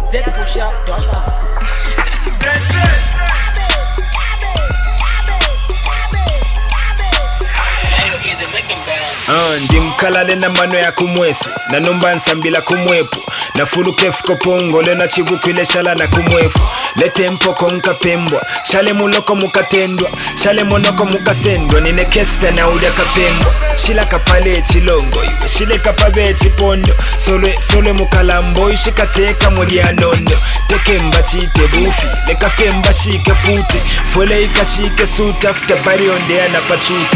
zpushup.com. Ndimkalale na mano ya kumwesu na nomba nsambila kumwepu na fulu kefu kopongo lena chivuku ile shala na kumwefu lete mpoko nkapembwa shale muloko mukatendwa shale monoko mukasendwa nine kesta na uda kapembwa shila kapale chilongo iwe shile kapabe chipondo solwe mukalambo ishikateka muli anondo teke mba chite bufi lekafe mba shike futi fwele ikashike suta futa bari ondea na pachuti.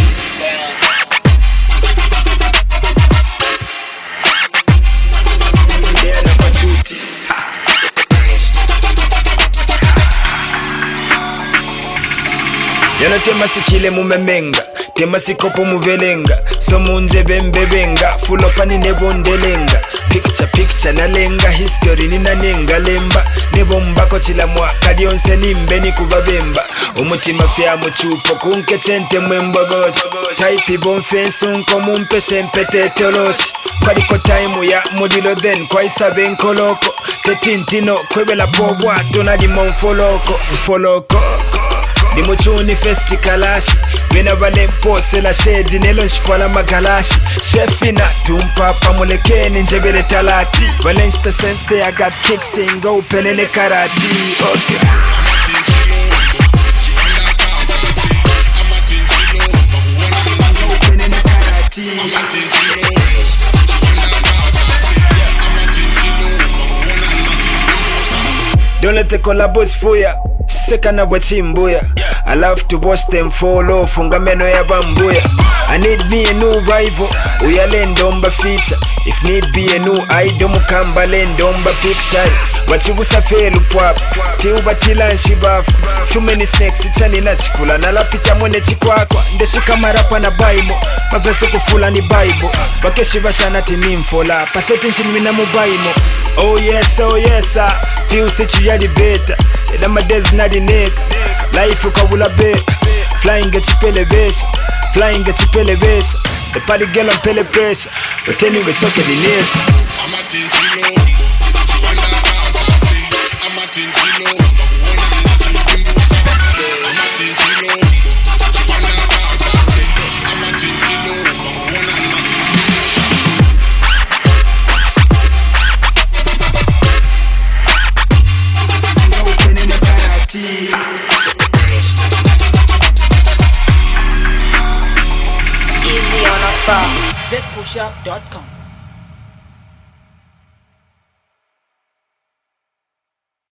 Yana tema sikile mumemenga tema sikopo muvelenga somunze bembebenga fulopani nebondelenga picture nalenga history ninanenga lemba nebombako chilamwa kadionse nimbeni kubabemba umutima fya muchupo kunke chente mwembogoshi type bonfense unko mumpeshe mpetete oloshi Kadiko time ya modilo then kwa isabe nkoloko tetintino kwebela pobwa tonali monfoloko Di muchuni festi kalashi Mina vale mpose la shedi Nelo nshifala magalashi Shefina tumpapa mulekeni njebele talati Valenshita sense I got kicks in go penene karati Okay Don't let the collabos fuya Seka na wachimbuya I love to watch them fall off Fungameno ya bambuya I need me a new rival Uyale ndomba feature If need be a new idol Mukamba le ndomba picture Wachibusa felu pwap Still batila nshibafu Too many snakes ichani na chikula Nalapita mwene chikwakwa Ndeshika marapa na baimo Maveso kufula ni bible Wakeshiva shanati nimfola Patheti nshimina mubaimo Oh yes sir Feel situ ya di beta Ina madezi na di nigga Life ukabula beta Flying get chipele besha The party girl on pele pressure But anyway it's okay the nature I'm a tinchilo Chiwanda kaza si I'm a tinchilo I'm a tinchilo Chiwanda kaza si I'm a tinchilo zpushup.com.